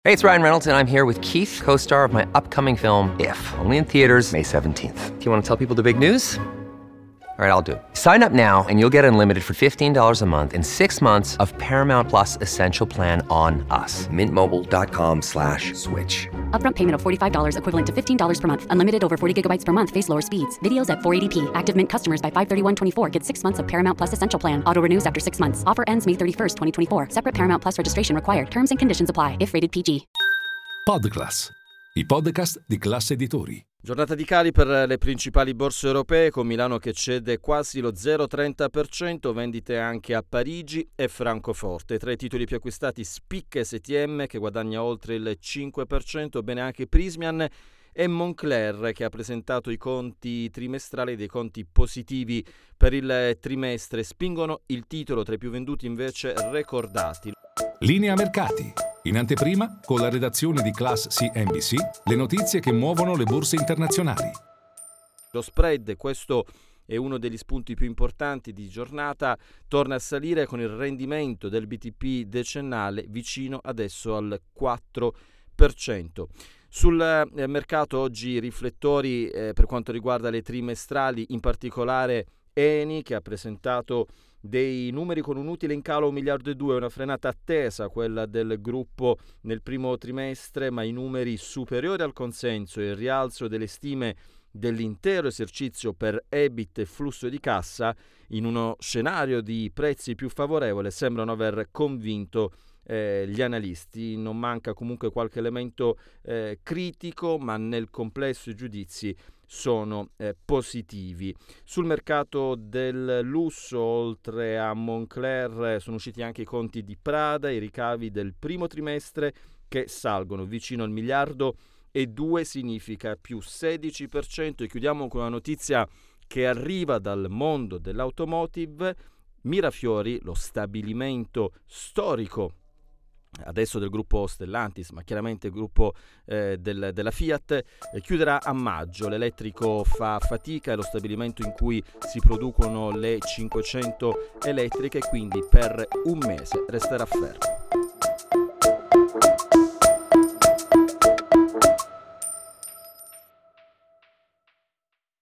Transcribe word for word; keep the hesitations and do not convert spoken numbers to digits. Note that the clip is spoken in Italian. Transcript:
Hey, it's Ryan Reynolds, and I'm here with Keith, co-star of my upcoming film, If, only in theaters May seventeenth. Do you want to tell people the big news? All right, I'll do it. Sign up now and you'll get unlimited for fifteen dollars a month and six months of Paramount Plus Essential Plan on us. Mint Mobile dot com slash switch. Upfront payment of forty-five dollars equivalent to fifteen dollars per month. Unlimited over forty gigabytes per month. Face lower speeds. Videos at four eighty p. Active Mint customers by five thirty-one twenty-four get six months of Paramount Plus Essential Plan. Auto renews after six months. Offer ends May thirty-first, twenty twenty-four. Separate Paramount Plus registration required. Terms and conditions apply if rated P G. Podclass, i podcast di Class Editori. Giornata di cali per le principali borse europee, con Milano che cede quasi lo zero virgola trenta per cento, vendite anche a Parigi e Francoforte. Tra i titoli più acquistati spicca S T M che guadagna oltre il cinque per cento, bene anche Prysmian e Moncler che ha presentato i conti trimestrali, dei conti positivi per il trimestre. Spingono il titolo, tra i più venduti invece recordati. Linea mercati. In anteprima, con la redazione di Class C N B C, le notizie che muovono le borse internazionali. Lo spread, questo è uno degli spunti più importanti di giornata, torna a salire con il rendimento del B T P decennale vicino adesso al quattro per cento. Sul eh, mercato oggi riflettori eh, per quanto riguarda le trimestrali, in particolare Eni che ha presentato dei numeri con un utile in calo un miliardo e due, una frenata attesa quella del gruppo nel primo trimestre, ma i numeri superiori al consenso e il rialzo delle stime dell'intero esercizio per E B I T e flusso di cassa in uno scenario di prezzi più favorevole sembrano aver convinto eh, gli analisti. Non manca comunque qualche elemento eh, critico, ma nel complesso i giudizi sono eh, positivi. Sul mercato del lusso, oltre a Moncler, sono usciti anche i conti di Prada, i ricavi del primo trimestre che salgono vicino al miliardo e due, significa più sedici per cento. E chiudiamo con una notizia che arriva dal mondo dell'automotive. Mirafiori, lo stabilimento storico adesso del gruppo Stellantis, ma chiaramente il gruppo eh, del, della Fiat, eh, chiuderà a maggio. L'elettrico fa fatica, è lo stabilimento in cui si producono le cinquecento elettriche, quindi per un mese resterà fermo.